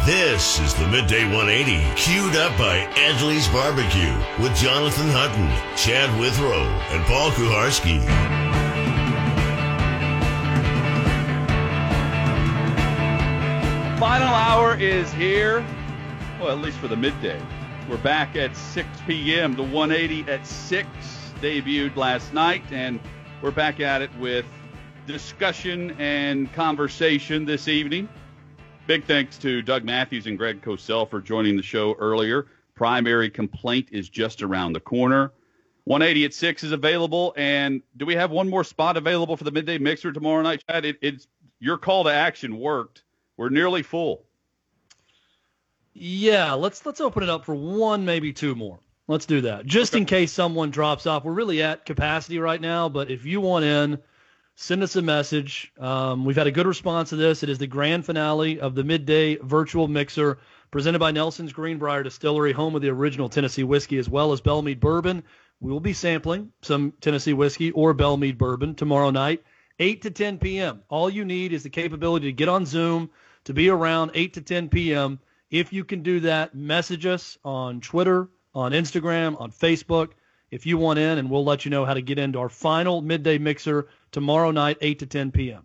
This is the Midday 180, queued up by Angeli's Barbecue with Jonathan Hutton, Chad Withrow, and Paul Kuharski. Final hour is here. Well, at least for the midday. We're back at 6 p.m. The 180 at 6 debuted last night, and we're back at it with discussion and conversation this evening. Big thanks to Doug Matthews and Greg Cosell for joining the show earlier. Primary complaint is just around the corner. 180 at 6 is available, and do we have one more spot available for the midday mixer tomorrow night, Chad? It's your call to action worked. We're nearly full. Yeah, let's open it up for one, maybe two more. Let's do that. Just in case someone drops off. We're really at capacity right now, but if you want in, send us a message. We've had a good response to this. It is the grand finale of the midday virtual mixer presented by Nelson's Greenbrier Distillery, home of the original Tennessee whiskey, as well as Belle Meade Bourbon. We will be sampling some Tennessee whiskey or Belle Meade Bourbon tomorrow night, 8 to 10 p.m. All you need is the capability to get on Zoom, to be around 8 to 10 p.m. If you can do that, message us on Twitter, on Instagram, on Facebook if you want in, and we'll let you know how to get into our final midday mixer tomorrow night, 8 to 10 p.m.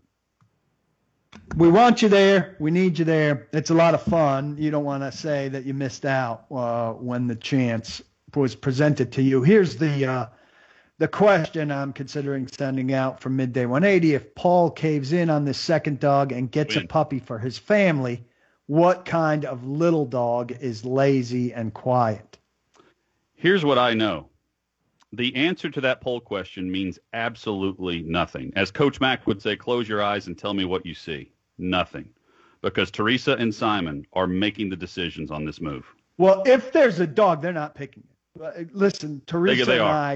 We want you there. We need you there. It's a lot of fun. You don't want to say that you missed out when the chance was presented to you. Here's the question I'm considering sending out for Midday 180. If Paul caves in on this second dog and gets a puppy for his family, what kind of little dog is lazy and quiet? Here's what I know. The answer to that poll question means absolutely nothing. As Coach Mack would say, close your eyes and tell me what you see. Nothing. Because Teresa and Simon are making the decisions on this move. Well, if there's a dog, they're not picking it. Listen, Teresa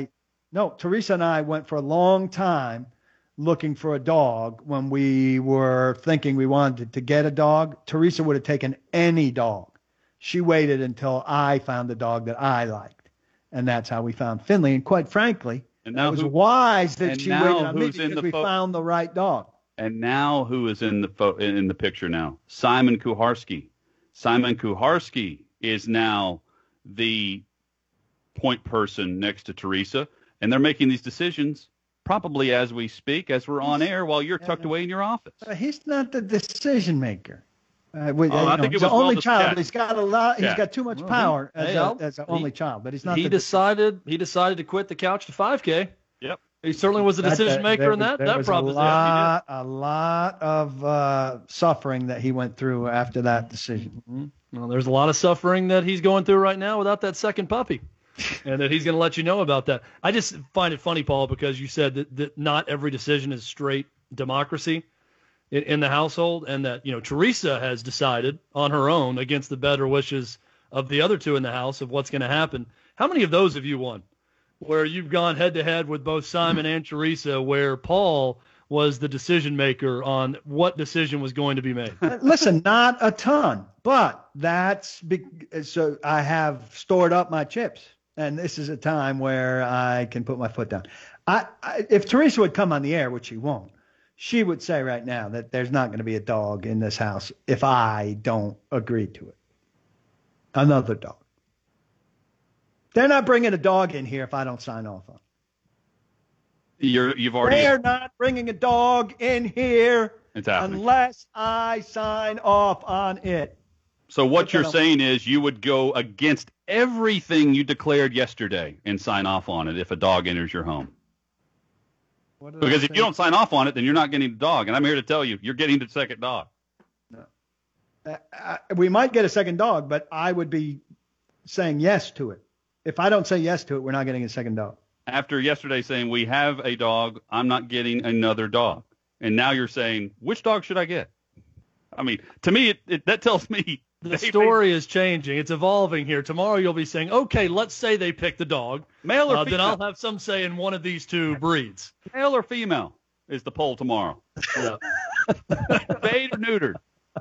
and I went for a long time looking for a dog when we were thinking we wanted to get a dog. Teresa would have taken any dog. She waited until I found the dog that I liked. And that's how we found Finley. And quite frankly, it was wise that she waited on me because we found the right dog. And now who is in the picture now? Simon Kuharski. Simon Kuharski is now the point person next to Teresa. And they're making these decisions probably as we speak, as we're on air while you're tucked away in your office. He's not the decision maker. I think it he's was the only well child. discussed. He's got a lot. He's got too much power as an only child. But he's not. He decided to quit the couch to 5K. Yep. He certainly was a decision maker in that proposition. A lot of suffering that he went through after that decision. Mm-hmm. Well, there's a lot of suffering that he's going through right now without that second puppy. And that he's going to let you know about that. I just find it funny, Paul, because you said that not every decision is straight democracy in the household, and that, Teresa has decided on her own against the better wishes of the other two in the house of what's going to happen. How many of those have you won, where you've gone head-to-head with both Simon and Teresa, where Paul was the decision maker on what decision was going to be made? Listen, not a ton, but so I have stored up my chips. And this is a time where I can put my foot down. If Teresa would come on the air, which she won't, she would say right now that there's not going to be a dog in this house if I don't agree to it. Another dog. They're not bringing a dog in here if I don't sign off on it. They're not bringing a dog in here unless I sign off on it. So what you're saying is you would go against everything you declared yesterday and sign off on it if a dog enters your home. Because if you don't sign off on it, then you're not getting the dog. And I'm here to tell you, you're getting the second dog. No. We might get a second dog, but I would be saying yes to it. If I don't say yes to it, we're not getting a second dog. After yesterday saying we have a dog, I'm not getting another dog. And now you're saying, which dog should I get? I mean, to me, that tells me. The story is changing. It's evolving here. Tomorrow you'll be saying, okay, let's say they pick the dog. Male or female? Then I'll have some say in one of these two breeds. Male or female is the poll tomorrow. Yeah. Spayed or neutered?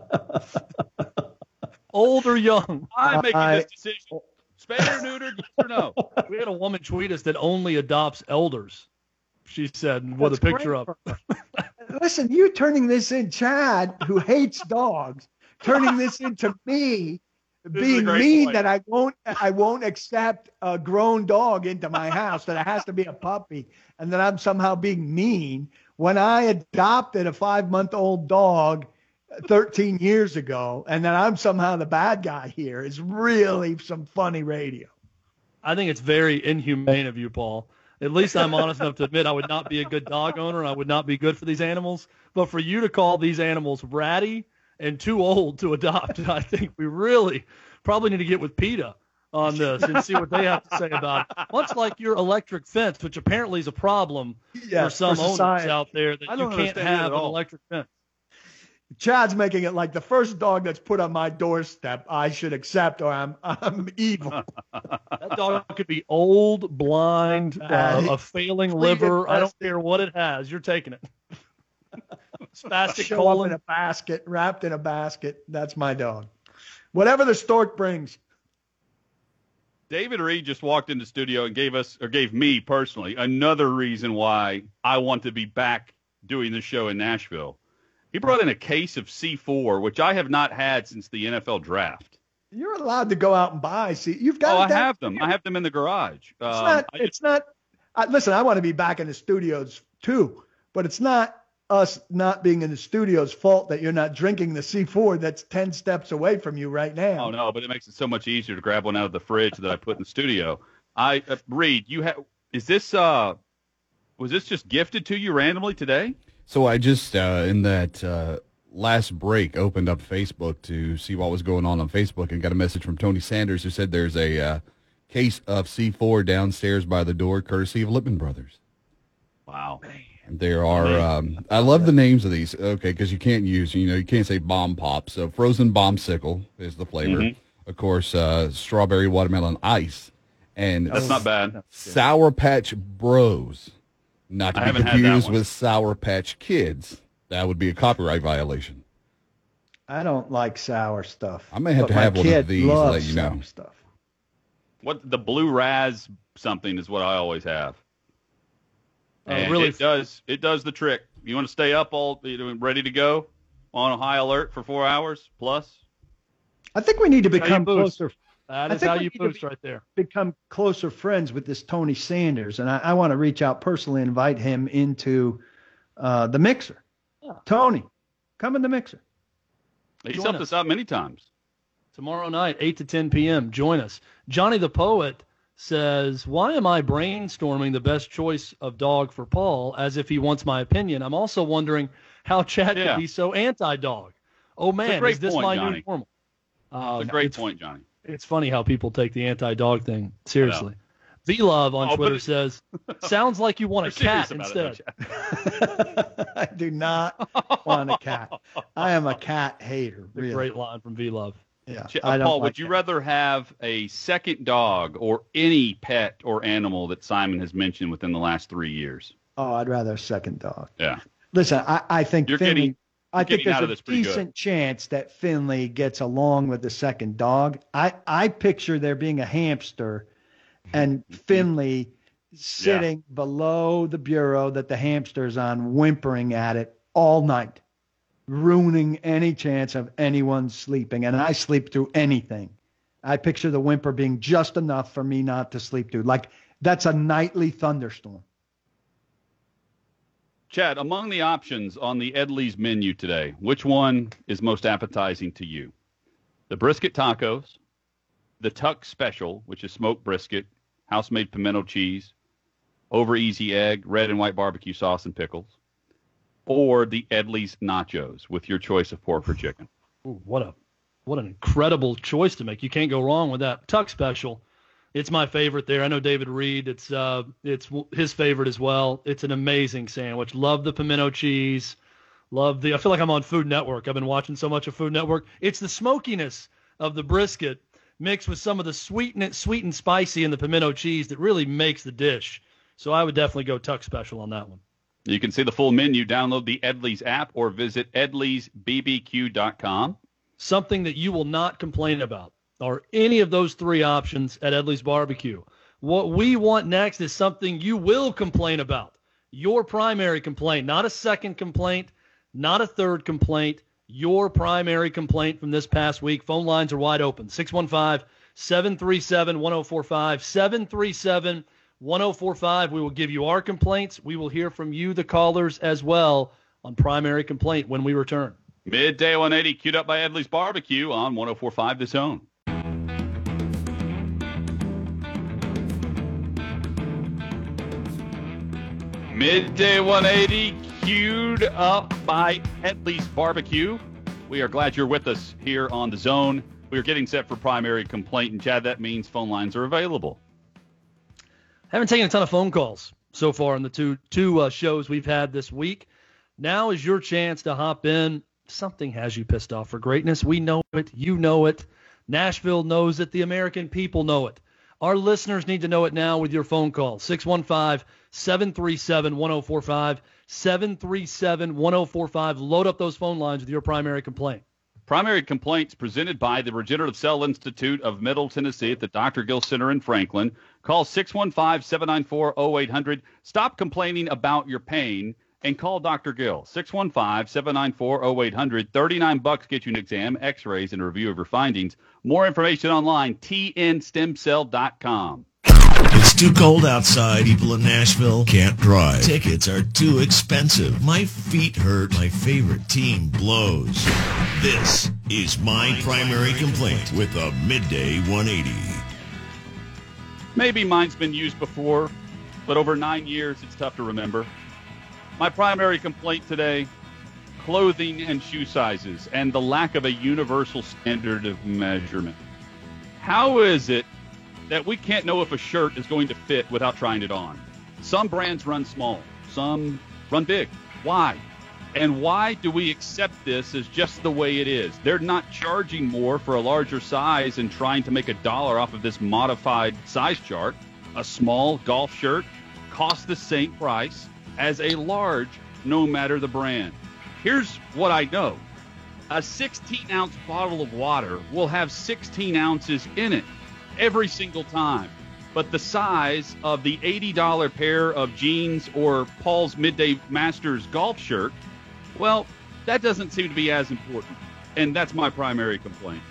Old or young? I'm making this decision. Spayed or neutered, yes or no? We had a woman tweet us that only adopts elders, she said, with a picture up. Listen, you turning this in, Chad, who hates dogs, turning this into me being mean that I won't accept a grown dog into my house, that it has to be a puppy, and that I'm somehow being mean when I adopted a 5-month-old dog 13 years ago, and that I'm somehow the bad guy here is really some funny radio. I think it's very inhumane of you, Paul. At least I'm honest enough to admit I would not be a good dog owner. I would not be good for these animals. But for you to call these animals ratty and too old to adopt, I think we really probably need to get with PETA on this and see what they have to say about it. Much like your electric fence, which apparently is a problem for some owners out there, that you can't have an electric fence. Chad's making it like the first dog that's put on my doorstep I should accept, or I'm evil. That dog could be old, blind, a failing liver. I don't care what it has. You're taking it. Spastic colon. Up in a basket, wrapped in a basket. That's my dog. Whatever the stork brings. David Reed just walked in the studio and gave me personally another reason why I want to be back doing the show in Nashville. He brought in a case of C4, which I have not had since the NFL draft. You're allowed to go out and buy. See, you've got. Oh, I have them. I have them in the garage. It's not. Listen, I want to be back in the studios too, but it's not us not being in the studio's fault that you're not drinking the C4 that's 10 steps away from you right now. Oh no, but it makes it so much easier to grab one out of the fridge that I put in the studio. Reed, was this just gifted to you randomly today? So I just, in that last break, opened up Facebook to see what was going on Facebook and got a message from Tony Sanders who said there's a case of C4 downstairs by the door, courtesy of Lippman Brothers. Wow. There are, I love the names of these, okay, because you can't say Bomb Pop. So Frozen Bombsicle is the flavor. Mm-hmm. Of course, Strawberry Watermelon Ice. And that's not bad. Sour Patch Bros. Not to be confused with Sour Patch Kids. That would be a copyright violation. I don't like sour stuff. I may have to have one of these to let you know. Stuff. What the blue raz something is what I always have. And really, it does the trick. You want to stay up ready to go on a high alert for 4 hours plus? I think we need to become closer. That is how you boost right there. Become closer friends with this Tony Sanders, and I want to reach out personally and invite him into the mixer. Yeah. Tony, come in the mixer. He's helped us out many times. Tomorrow night, 8 to 10 p.m., join us. Johnny the Poet says, why am I brainstorming the best choice of dog for Paul as if he wants my opinion? I'm also wondering how Chad could be so anti-dog. Oh, man, is this my new normal? It's a great point, Johnny. It's funny how people take the anti-dog thing seriously. V-Love on Twitter says, sounds like you want a cat instead. I do not want a cat. I am a cat hater. Really. Great line from V-Love. Yeah. Paul, would you rather have a second dog or any pet or animal that Simon has mentioned within the last 3 years? Oh, I'd rather a second dog. Yeah. Listen, I think Finley. I think there's a decent chance that Finley gets along with the second dog. I picture there being a hamster and Finley sitting below the bureau that the hamster's on, whimpering at it all night, ruining any chance of anyone sleeping. And I sleep through anything. I picture the whimper being just enough for me not to sleep through. Like that's a nightly thunderstorm. Chad, among the options on the Edley's menu today, which one is most appetizing to you? The brisket tacos, the Tuck Special, which is smoked brisket, house-made pimento cheese, over easy egg, red and white barbecue sauce and pickles, or the Edley's nachos with your choice of pork or chicken? Ooh, what an incredible choice to make. You can't go wrong with that. Tuck Special. It's my favorite there. I know David Reed, it's his favorite as well. It's an amazing sandwich. Love the pimento cheese. I feel like I'm on Food Network. I've been watching so much of Food Network. It's the smokiness of the brisket mixed with some of the sweet and spicy in the pimento cheese that really makes the dish. So I would definitely go Tuck Special on that one. You can see the full menu. Download the Edley's app or visit edleysbbq.com. Something that you will not complain about are any of those three options at Edley's Barbecue. What we want next is something you will complain about. Your primary complaint, not a second complaint, not a third complaint, your primary complaint from this past week. Phone lines are wide open. 615-737-1045, 737-1045. We will give you our complaints. We will hear from you, the callers, as well on Primary Complaint when we return. Midday 180, queued up by Edley's Barbecue on 104.5 The Zone. Midday 180, queued up by Edley's Barbecue. We are glad you're with us here on The Zone. We are getting set for Primary Complaint, and Chad, that means phone lines are available. Haven't taken a ton of phone calls so far in the two shows we've had this week. Now is your chance to hop in. Something has you pissed off for greatness. We know it. You know it. Nashville knows it. The American people know it. Our listeners need to know it now with your phone call. 615-737-1045, 737-1045. Load up those phone lines with your primary complaint. Primary Complaints presented by the Regenerative Cell Institute of Middle Tennessee at the Dr. Gill Center in Franklin. Call 615-794-0800. Stop complaining about your pain and call Dr. Gill. 615-794-0800. $39 get you an exam, x-rays, and a review of your findings. More information online, tnstemcell.com. It's too cold outside. People in Nashville can't drive. Tickets are too expensive. My feet hurt. My favorite team blows. This is my primary complaint with a Midday 180. Maybe mine's been used before, but over 9 years, it's tough to remember. My primary complaint today, clothing and shoe sizes and the lack of a universal standard of measurement. How is it that we can't know if a shirt is going to fit without trying it on? Some brands run small, some run big. Why? And why do we accept this as just the way it is? They're not charging more for a larger size and trying to make $1 off of this modified size chart. A small golf shirt costs the same price as a large, no matter the brand. Here's what I know. A 16-ounce bottle of water will have 16 ounces in it every single time. But the size of the $80 pair of jeans or Paul's Midday Masters golf shirt, well, that doesn't seem to be as important. And that's my primary complaint.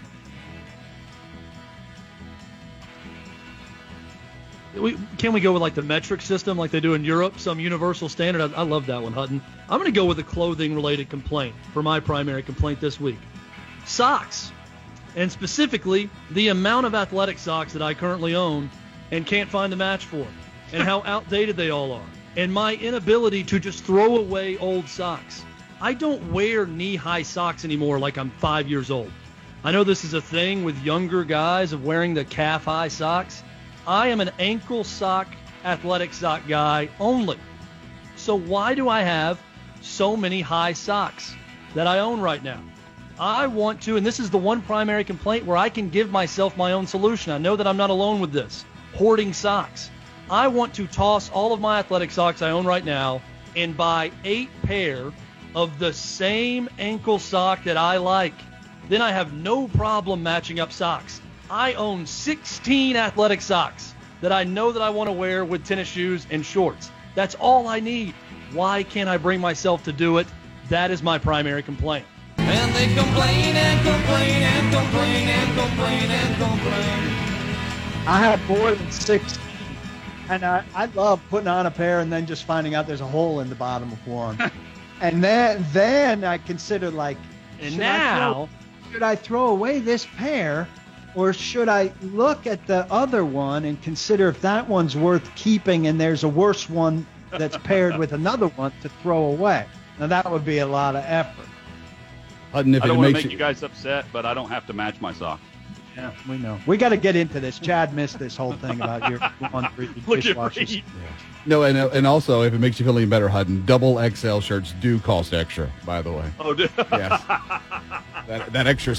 Can we go with like the metric system like they do in Europe, some universal standard? I love that one, Hutton. I'm going to go with a clothing-related complaint for my primary complaint this week. Socks, and specifically the amount of athletic socks that I currently own and can't find a match for, and how outdated they all are, and my inability to just throw away old socks. I don't wear knee-high socks anymore like I'm 5 years old. I know this is a thing with younger guys of wearing the calf-high socks. I am an ankle sock, athletic sock guy only. So why do I have so many high socks that I own right now? I want to, and this is the one primary complaint where I can give myself my own solution. I know that I'm not alone with this. Hoarding socks. I want to toss all of my athletic socks I own right now and buy 8 pair of the same ankle sock that I like. Then I have no problem matching up socks. I own 16 athletic socks that I know that I want to wear with tennis shoes and shorts. That's all I need. Why can't I bring myself to do it? That is my primary complaint. And they complain and complain and complain and complain and complain. I have more than 16, and I love putting on a pair and then just finding out there's a hole in the bottom of one. And then I consider like, and now, should I throw away this pair? Or should I look at the other one and consider if that one's worth keeping and there's a worse one that's paired with another one to throw away? Now, that would be a lot of effort. I don't want to make you guys upset, but I don't have to match my socks. Yeah, we know. We got to get into this. Chad missed this whole thing about your laundry dishwashers. Yeah. No, and also, if it makes you feel any better, Hutton, double XL shirts do cost extra, by the way. Oh, yes. That extra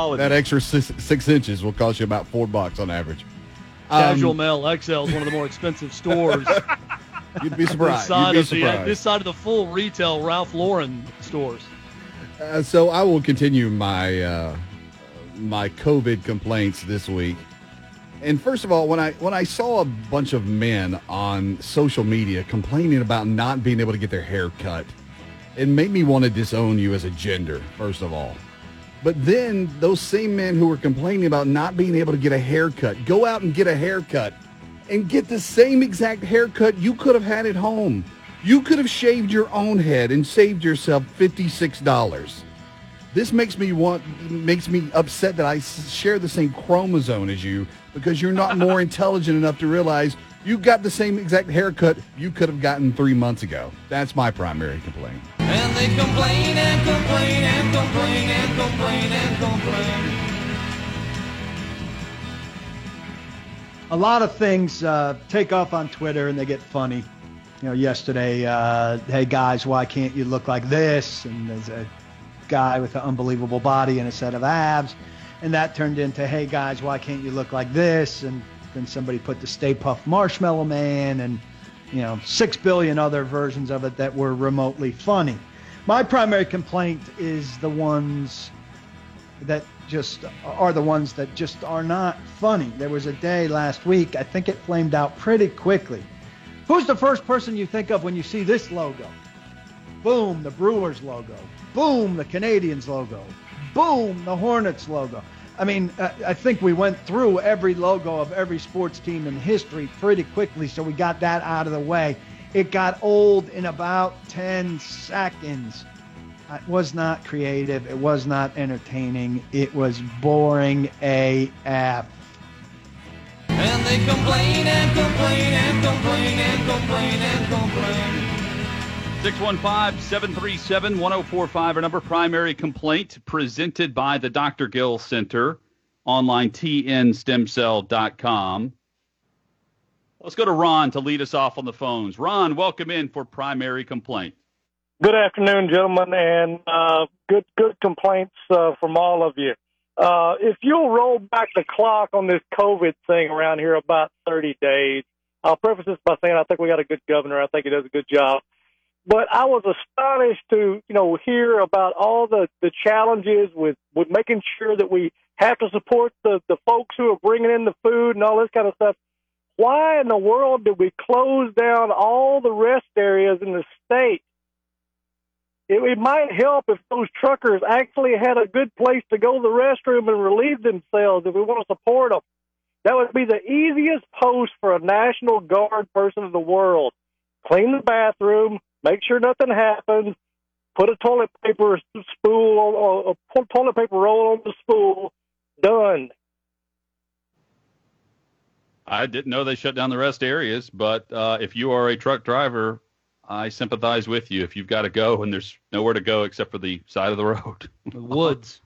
6 inches will cost you about $4 on average. Casual Male XL is one of the more expensive stores. You'd be surprised. This side of the full retail Ralph Lauren stores. So I will continue my my COVID complaints this week. And first of all, when I saw a bunch of men on social media complaining about not being able to get their hair cut, It made me want to disown you as a gender, first of all. But then those same men who were complaining about not being able to get a haircut, go out and get a haircut and get the same exact haircut you could have had at home. You could have shaved your own head and saved yourself $56. This makes me upset that I share the same chromosome as you, because you're not more intelligent enough to realize you got the same exact haircut you could have gotten 3 months ago. That's my primary complaint. And they complain and complain and complain and complain and complain. A lot of things take off on Twitter and they get funny. You know, yesterday, hey guys, why can't you look like this? And there's a guy with an unbelievable body and a set of abs. And that turned into, hey guys, why can't you look like this? And then somebody put the Stay Puft Marshmallow Man and, 6 billion other versions of it that were remotely funny. My primary complaint is the ones that just are not funny. There was a day last week, I think it flamed out pretty quickly. Who's the first person you think of when you see this logo? Boom, the Brewers logo. Boom, the Canadians logo. Boom, the Hornets logo. I mean, I think we went through every logo of every sports team in history pretty quickly, so we got that out of the way. It got old in about 10 seconds. It was not creative. It was not entertaining. It was boring AF. And they complain and complain and complain and complain and complain. 615-737-1045, our number. Primary complaint presented by the Dr. Gill Center, online tnstemcell.com. Let's go to Ron to lead us off on the phones. Ron, welcome in for primary complaint. Good afternoon, gentlemen, and good complaints from all of you. If you'll roll back the clock on this COVID thing around here about 30 days, I'll preface this by saying I think we got a good governor. I think he does a good job. But I was astonished to, hear about all the challenges with making sure that we have to support the folks who are bringing in the food and all this kind of stuff. Why in the world did we close down all the rest areas in the state? It might help if those truckers actually had a good place to go to the restroom and relieve themselves if we want to support them. That would be the easiest post for a National Guard person in the world. Clean the bathroom, make sure nothing happens, put a toilet paper spool or a toilet paper roll on the spool, done. I didn't know they shut down the rest areas, but if you are a truck driver, I sympathize with you if you've got to go and there's nowhere to go except for the side of the road. The woods.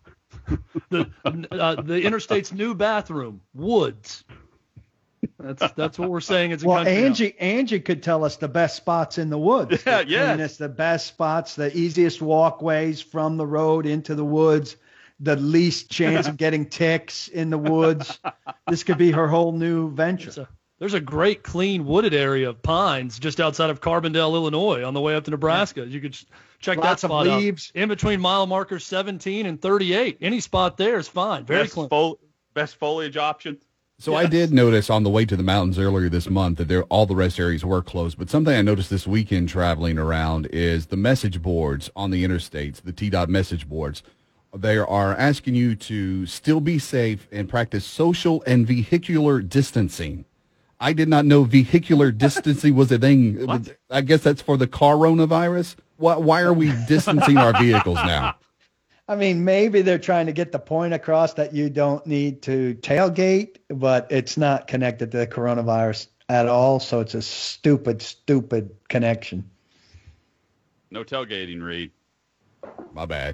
The interstate's new bathroom, woods. That's what we're saying. It's a country Angie could tell us the best spots in the woods. It's the best spots, the easiest walkways from the road into the woods, the least chance of getting ticks in the woods. This could be her whole new venture. There's a great clean wooded area of pines just outside of Carbondale, Illinois, on the way up to Nebraska. You could check Lots that spot of leaves. out. In between mile markers 17 and 38. Any spot there is fine. Very clean. Best foliage option. So yes. I did notice on the way to the mountains earlier this month that all the rest areas were closed. But something I noticed this weekend traveling around is the message boards on the interstates, the TDOT message boards. They are asking you to still be safe and practice social and vehicular distancing. I did not know vehicular distancing was a thing. What? I guess that's for the coronavirus. Why are we distancing our vehicles now? I mean, maybe they're trying to get the point across that you don't need to tailgate, but it's not connected to the coronavirus at all. So it's a stupid connection. No tailgating, Reed. My bad.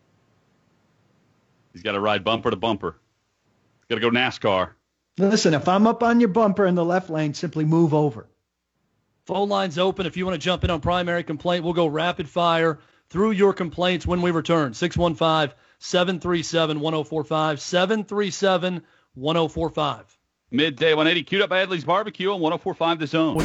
He's got to ride bumper to bumper. He's got to go NASCAR. Listen, if I'm up on your bumper in the left lane, simply move over. Phone line's open. If you want to jump in on primary complaint, we'll go rapid fire through your complaints when we return. 615-737-1045, 737-1045. Midday 180, queued up by Adley's Barbecue on 104.5 The Zone.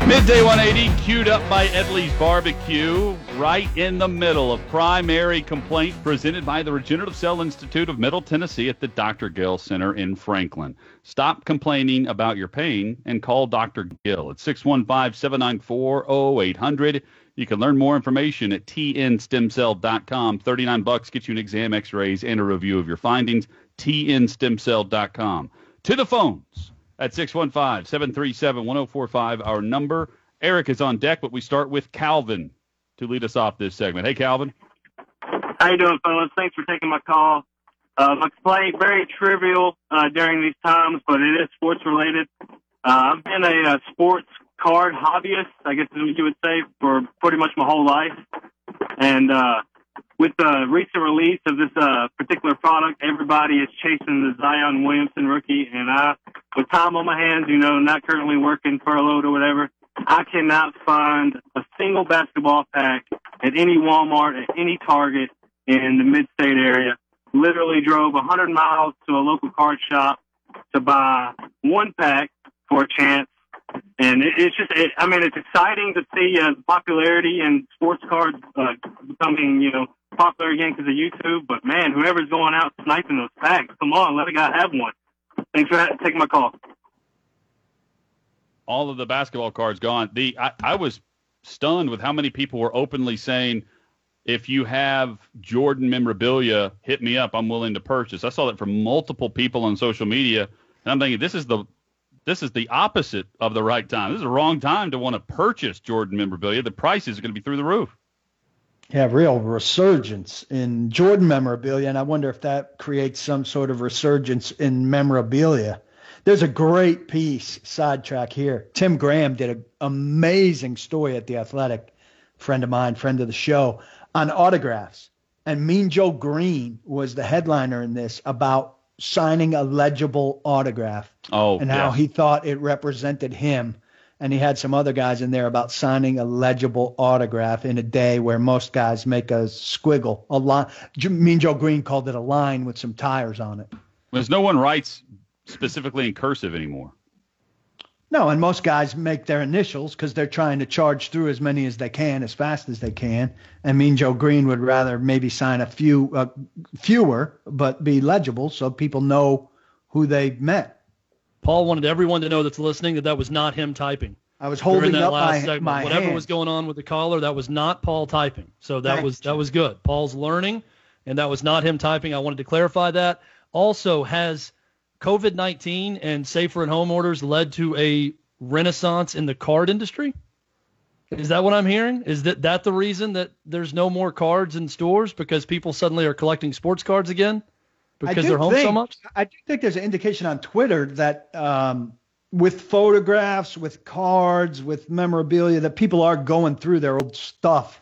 Midday 180, queued up by Edley's Barbecue, right in the middle of Primary Complaint, presented by the Regenerative Cell Institute of Middle Tennessee at the Dr. Gill Center in Franklin. Stop complaining about your pain and call Dr. Gill at 615-794-0800. You can learn more information at tnstemcell.com. $39 gets you an exam, x-rays, and a review of your findings. tnstemcell.com. To the phones. At 615-737-1045, our number. Eric is on deck, but we start with Calvin to lead us off this segment. Hey, Calvin. How you doing, fellas? Thanks for taking my call. My complaint, very trivial during these times, but it is sports-related. I've been a sports card hobbyist, I guess is what you would say, for pretty much my whole life. And with the recent release of this particular product, everybody is chasing the Zion Williamson rookie, and I, with time on my hands, not currently working furloughed or whatever, I cannot find a single basketball pack at any Walmart, at any Target in the mid-state area. Literally drove 100 miles to a local card shop to buy one pack for a chance. And it's exciting to see popularity in sports cards becoming, popular again because of YouTube. But, man, whoever's going out sniping those packs, come on, let a guy have one. Thanks for taking my call. All of the basketball cards gone. I was stunned with how many people were openly saying, if you have Jordan memorabilia, hit me up. I'm willing to purchase. I saw that from multiple people on social media, and I'm thinking this is the opposite of the right time. This is the wrong time to want to purchase Jordan memorabilia. The prices are going to be through the roof. Yeah, real resurgence in Jordan memorabilia, and I wonder if that creates some sort of resurgence in memorabilia. There's a great piece, sidetrack here. Tim Graham did an amazing story at The Athletic, friend of mine, friend of the show, on autographs. And Mean Joe Green was the headliner in this about signing a legible autograph and how he thought it represented him. And he had some other guys in there about signing a legible autograph in a day where most guys make a squiggle, a line. Mean Joe Green called it a line with some tires on it. There's no one writes specifically in cursive anymore. No, and most guys make their initials because they're trying to charge through as many as they can, as fast as they can. And Mean Joe Green would rather maybe sign a fewer, but be legible so people know who they met. Paul wanted everyone to know that's listening that was not him typing. I was holding up my whatever hand. Was going on with the caller, that was not Paul typing. So that was good. Paul's learning, and that was not him typing. I wanted to clarify that. Also, has COVID-19 and safer and home orders led to a renaissance in the card industry? Is that what I'm hearing? Is that the reason that there's no more cards in stores because people suddenly are collecting sports cards again because they're home so much? I do think there's an indication on Twitter that with photographs, with cards, with memorabilia, that people are going through their old stuff.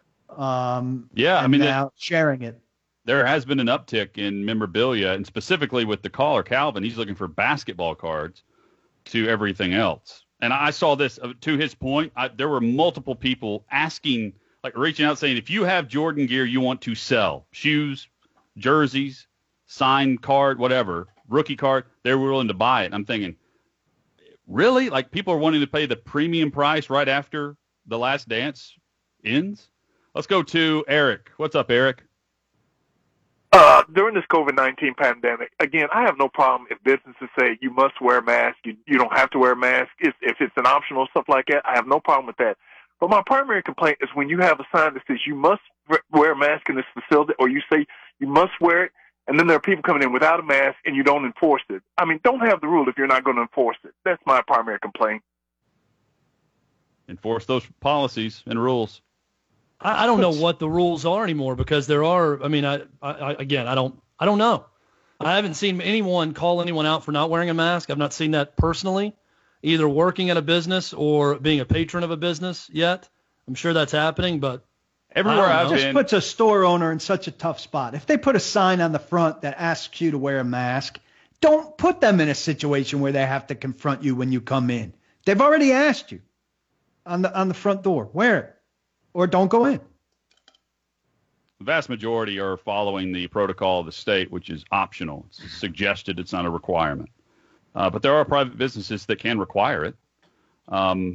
Now sharing it. There has been an uptick in memorabilia, and specifically with the caller, Calvin, he's looking for basketball cards to everything else. And I saw this, to his point, there were multiple people asking, like reaching out saying, if you have Jordan gear you want to sell, shoes, jerseys, signed card, whatever, rookie card, they're willing to buy it. And I'm thinking, really? Like people are wanting to pay the premium price right after The Last Dance ends? Let's go to Eric. What's up, Eric? During this COVID-19 pandemic, again, I have no problem if businesses say you must wear a mask. You don't have to wear a mask. If it's an optional, stuff like that, I have no problem with that. But my primary complaint is when you have a sign that says you must wear a mask in this facility, or you say you must wear it, and then there are people coming in without a mask and you don't enforce it. I mean, don't have the rule if you're not going to enforce it. That's my primary complaint. Enforce those policies and rules. I don't know what the rules are anymore because there are. I mean, I don't know. I haven't seen anyone call anyone out for not wearing a mask. I've not seen that personally, either working at a business or being a patron of a business yet. I'm sure that's happening, but everywhere I've been, just puts a store owner in such a tough spot. If they put a sign on the front that asks you to wear a mask, don't put them in a situation where they have to confront you when you come in. They've already asked you on the front door. Wear it. Or don't go in. The vast majority are following the protocol of the state, which is optional. It's suggested. It's not a requirement. But there are private businesses that can require it.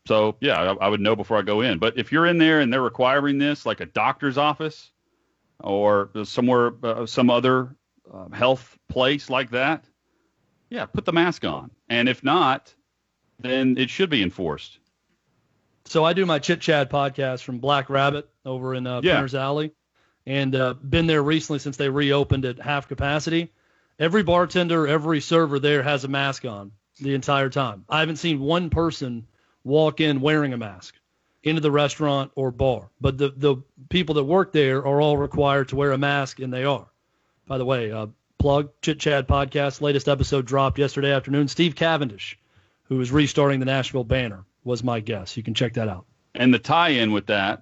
So, yeah, I would know before I go in. But if you're in there and they're requiring this, like a doctor's office or somewhere, some other health place like that, yeah, put the mask on. And if not, then it should be enforced. So I do my Chit Chat podcast from Black Rabbit over in Penner's Alley, and been there recently since they reopened at half capacity. Every bartender, every server there has a mask on the entire time. I haven't seen one person walk in wearing a mask into the restaurant or bar. But the people that work there are all required to wear a mask, and they are. By the way, plug Chit Chat podcast, latest episode dropped yesterday afternoon. Steve Cavendish, who is restarting the Nashville Banner, was my guest. You can check that out. And the tie-in with that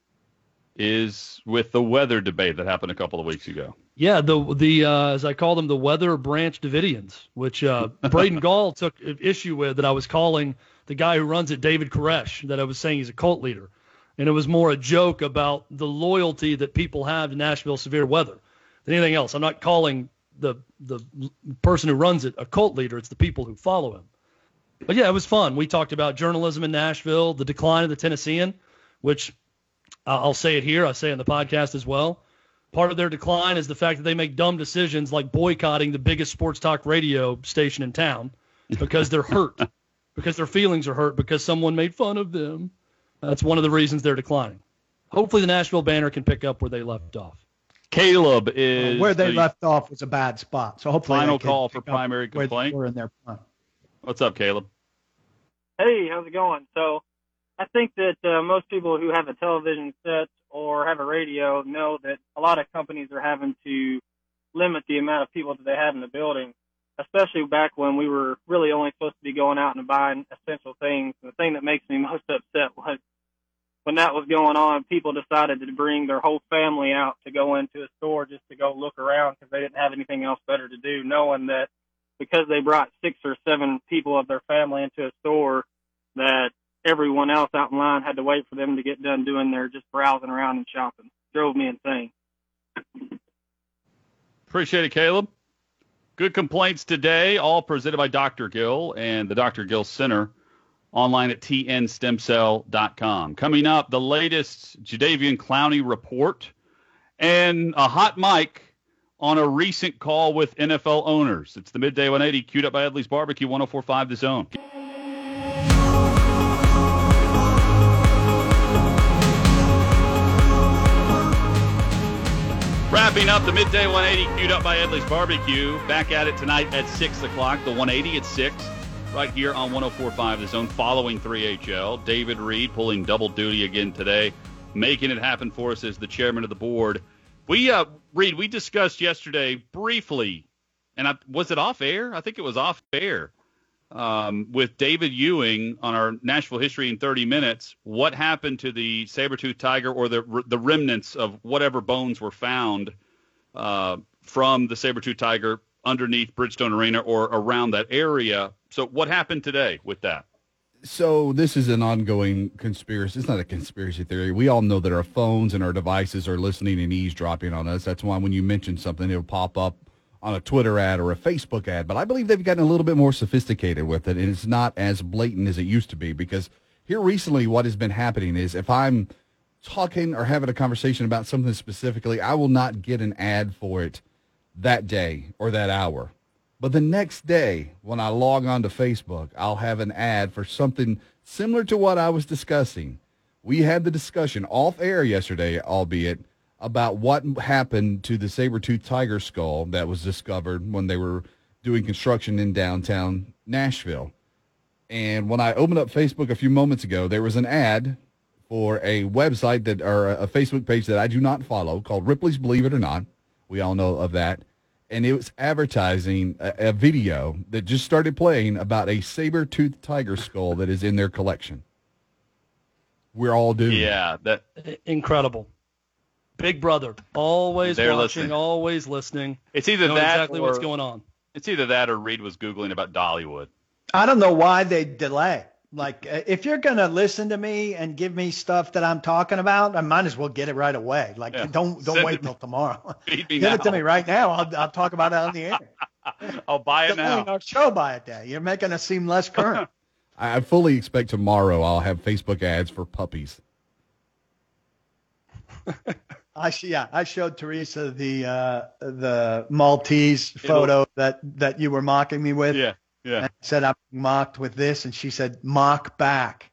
is with the weather debate that happened a couple of weeks ago. Yeah, the as I call them, the Weather Branch Davidians, which Braden Gall took issue with, that I was calling the guy who runs it David Koresh, that I was saying he's a cult leader. And it was more a joke about the loyalty that people have to Nashville severe weather than anything else. I'm not calling the person who runs it a cult leader. It's the people who follow him. But, yeah, it was fun. We talked about journalism in Nashville, the decline of the Tennessean, which I'll say it here. I say it in the podcast as well. Part of their decline is the fact that they make dumb decisions like boycotting the biggest sports talk radio station in town because they're hurt, because their feelings are hurt, because someone made fun of them. That's one of the reasons they're declining. Hopefully the Nashville Banner can pick up where they left off. Caleb is where they left off was a bad spot. So hopefully final call for primary complaint. We're in their plan. What's up, Caleb? Hey, how's it going? So I think that most people who have a television set or have a radio know that a lot of companies are having to limit the amount of people that they have in the building, especially back when we were really only supposed to be going out and buying essential things. And the thing that makes me most upset was when that was going on, people decided to bring their whole family out to go into a store just to go look around because they didn't have anything else better to do, knowing that because they brought 6 or 7 people of their family into a store, that everyone else out in line had to wait for them to get done doing their just browsing around and shopping. Drove me insane. Appreciate it, Caleb. Good complaints today, all presented by Dr. Gill and the Dr. Gill Center, online at tnstemcell.com. Coming up, the latest Jadeveon Clowney report and a hot mic on a recent call with NFL owners. It's the Midday 180, queued up by Edley's Barbecue, 104.5 The Zone. Wrapping up the Midday 180, queued up by Edley's Barbecue. Back at it tonight at 6 o'clock. The 180 at 6, right here on 104.5 The Zone, following 3HL. David Reed pulling double duty again today, making it happen for us as the chairman of the board. Reed, we discussed yesterday briefly, and was it off air? I think it was off air, with David Ewing on our Nashville History in 30 Minutes, what happened to the saber-toothed tiger or the remnants of whatever bones were found from the saber-toothed tiger underneath Bridgestone Arena or around that area. So what happened today with that? So this is an ongoing conspiracy. It's not a conspiracy theory. We all know that our phones and our devices are listening and eavesdropping on us. That's why when you mention something, it'll pop up on a Twitter ad or a Facebook ad. But I believe they've gotten a little bit more sophisticated with it, and it's not as blatant as it used to be. Because here recently what has been happening is if I'm talking or having a conversation about something specifically, I will not get an ad for it that day or that hour. But the next day, when I log on to Facebook, I'll have an ad for something similar to what I was discussing. We had the discussion off air yesterday, albeit, about what happened to the saber-toothed tiger skull that was discovered when they were doing construction in downtown Nashville. And when I opened up Facebook a few moments ago, there was an ad for a website or a Facebook page that I do not follow called Ripley's Believe It or Not. We all know of that. And it was advertising a video that just started playing about a saber-toothed tiger skull that is in their collection. We're all doomed. Yeah. Incredible. Big Brother, always They're watching, listening. Always listening. It's either know that exactly or what's going on. It's either that or Reed was Googling about Dollywood. I don't know why they delay. Like, if you're going to listen to me and give me stuff that I'm talking about, I might as well get it right away. Like, don't wait till tomorrow. Give it to me right now. I'll talk about it on the air. I'll buy it now. Our show by a day. You're making us seem less current. I fully expect tomorrow I'll have Facebook ads for puppies. I showed Teresa the Maltese photo that you were mocking me with. Yeah. And I said I'm mocked with this, and she said mock back.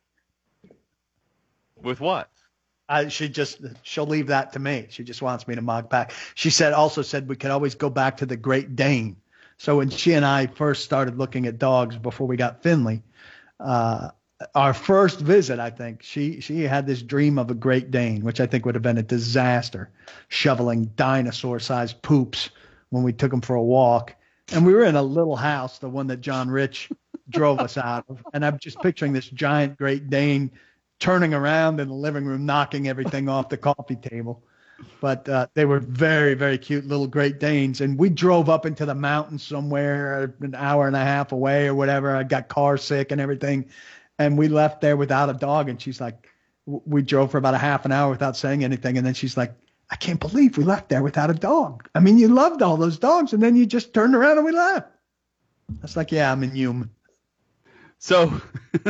With what? She'll leave that to me. She just wants me to mock back. She also said we could always go back to the Great Dane. So when she and I first started looking at dogs before we got Finley, our first visit, I think she had this dream of a Great Dane, which I think would have been a disaster, shoveling dinosaur-sized poops when we took him for a walk. And we were in a little house, the one that John Rich drove us out of. And I'm just picturing this giant Great Dane turning around in the living room, knocking everything off the coffee table. But they were very, very cute little Great Danes. And we drove up into the mountains somewhere an hour and a half away or whatever. I got car sick and everything. And we left there without a dog. And she's like, we drove for about a half an hour without saying anything. And then she's like, I can't believe we left there without a dog. I mean, you loved all those dogs, and then you just turned around and we left. That's like, yeah, I'm inhuman. So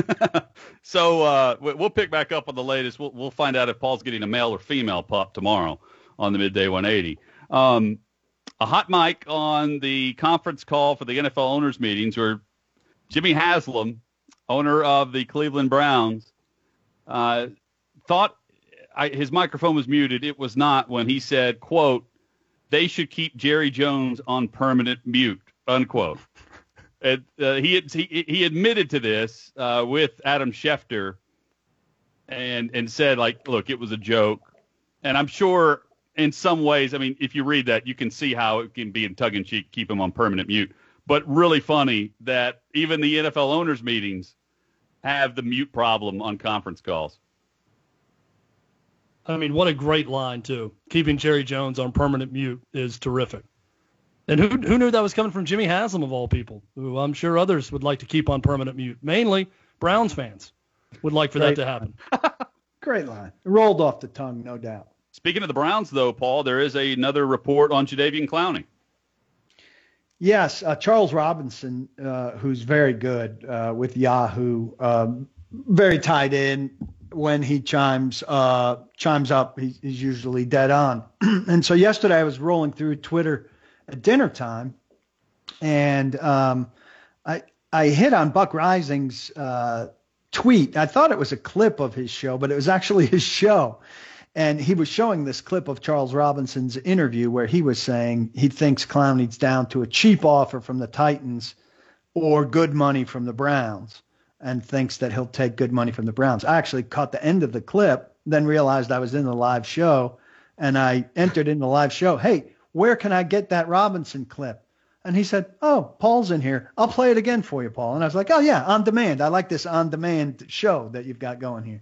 we'll pick back up on the latest. We'll find out if Paul's getting a male or female pup tomorrow on the Midday 180. A hot mic on the conference call for the NFL owners meetings where Jimmy Haslam, owner of the Cleveland Browns, thought his microphone was muted. It was not when he said, quote, they should keep Jerry Jones on permanent mute, unquote. And, he admitted to this with Adam Schefter and said, like, look, it was a joke. And I'm sure in some ways, I mean, if you read that, you can see how it can be in tongue-in-cheek, keep him on permanent mute. But really funny that even the NFL owners meetings have the mute problem on conference calls. I mean, what a great line, too. Keeping Jerry Jones on permanent mute is terrific. And who knew that was coming from Jimmy Haslam, of all people, who I'm sure others would like to keep on permanent mute. Mainly Browns fans would like for that to happen. Great line. It rolled off the tongue, no doubt. Speaking of the Browns, though, Paul, there is another report on Jadeveon Clowney. Yes, Charles Robinson, who's very good with Yahoo, very tied in. When he chimes up, he's usually dead on. And so yesterday I was rolling through Twitter at dinner time, and I hit on Buck Rising's tweet. I thought it was a clip of his show, but it was actually his show. And he was showing this clip of Charles Robinson's interview where he was saying he thinks Clowney's down to a cheap offer from the Titans or good money from the Browns, and thinks that he'll take good money from the Browns. I actually caught the end of the clip, then realized I was in the live show, and I entered in the live show, hey, where can I get that Robinson clip? And he said, oh, Paul's in here. I'll play it again for you, Paul. And I was like, oh, yeah, on demand. I like this on-demand show that you've got going here.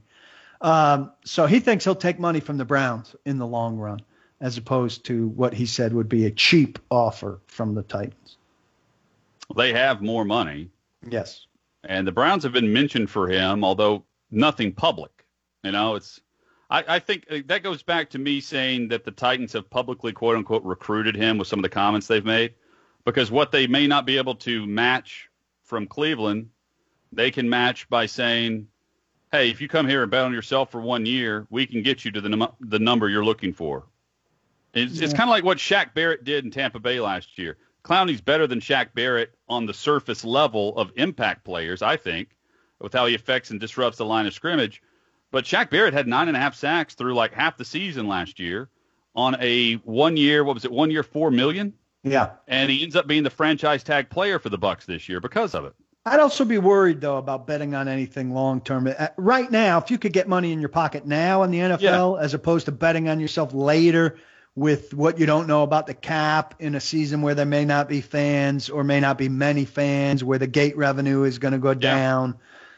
So he thinks he'll take money from the Browns in the long run, as opposed to what he said would be a cheap offer from the Titans. They have more money. Yes. And the Browns have been mentioned for him, although nothing public. You know, I think that goes back to me saying that the Titans have publicly, quote unquote, recruited him with some of the comments they've made, because what they may not be able to match from Cleveland, they can match by saying, hey, if you come here and bet on yourself for 1 year, we can get you to the number you're looking for. It's kind of like what Shaq Barrett did in Tampa Bay last year. Clowney's better than Shaq Barrett on the surface level of impact players, I think, with how he affects and disrupts the line of scrimmage. But Shaq Barrett had 9.5 sacks through like half the season last year on a 1 year, $1 year, $4 million? Yeah. And he ends up being the franchise tag player for the Bucs this year because of it. I'd also be worried, though, about betting on anything long-term. Right now, if you could get money in your pocket now in the NFL, as opposed to betting on yourself later with what you don't know about the cap in a season where there may not be fans or may not be many fans, where the gate revenue is going to go down,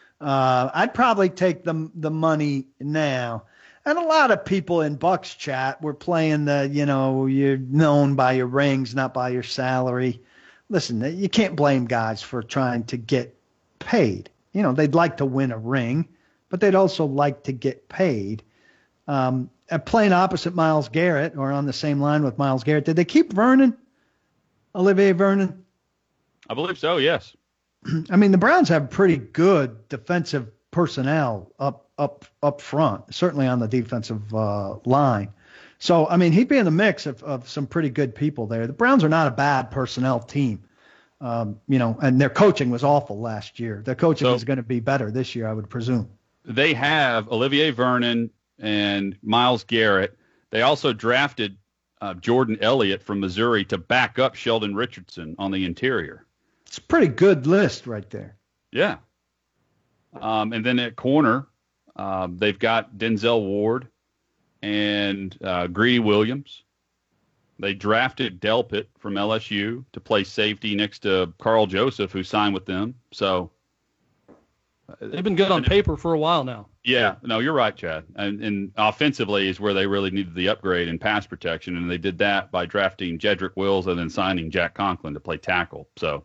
I'd probably take the money now. And a lot of people in Bucks chat were playing you're known by your rings, not by your salary. Listen, you can't blame guys for trying to get paid. You know, they'd like to win a ring, but they'd also like to get paid. Playing opposite Myles Garrett, or on the same line with Myles Garrett, did they keep Vernon? Olivier Vernon? I believe so, yes. I mean, the Browns have pretty good defensive personnel up front, certainly on the defensive line. So, I mean, he'd be in the mix of some pretty good people there. The Browns are not a bad personnel team, and their coaching was awful last year. Their coaching is going to be better this year, I would presume. They have Olivier Vernon and Myles Garrett. They also drafted Jordan Elliott from Missouri to back up Sheldon Richardson on the interior. It's a pretty good list right there. Yeah. And then at corner, they've got Denzel Ward and Greedy Williams. They drafted Delpit from LSU to play safety next to Carl Joseph, who signed with them. So they've been good on paper for a while now. Yeah, no, you're right, Chad. And offensively is where they really needed the upgrade in pass protection, and they did that by drafting Jedrick Wills and then signing Jack Conklin to play tackle. So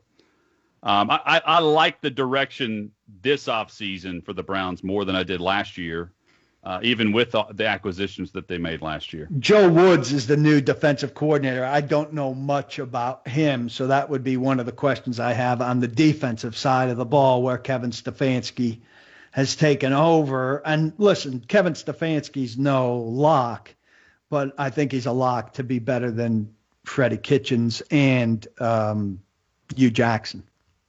I like the direction this offseason for the Browns more than I did last year, even with the acquisitions that they made last year. Joe Woods is the new defensive coordinator. I don't know much about him, so that would be one of the questions I have on the defensive side of the ball, where Kevin Stefanski has taken over. And listen, Kevin Stefanski's no lock, but I think he's a lock to be better than Freddie Kitchens and Hugh Jackson.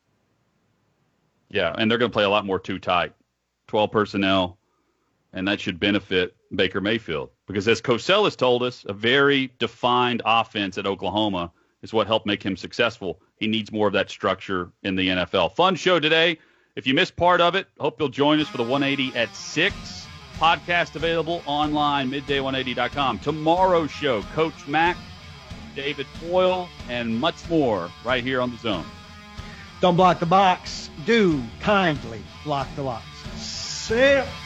Yeah, and they're going to play a lot more too tight, 12 personnel, and that should benefit Baker Mayfield. Because as Cosell has told us, a very defined offense at Oklahoma is what helped make him successful. He needs more of that structure in the NFL. Fun show today. If you missed part of it, hope you'll join us for the 180 at 6. Podcast available online, midday180.com. Tomorrow's show, Coach Mack, David Foyle, and much more right here on The Zone. Don't block the box. Do kindly block the box. See ya.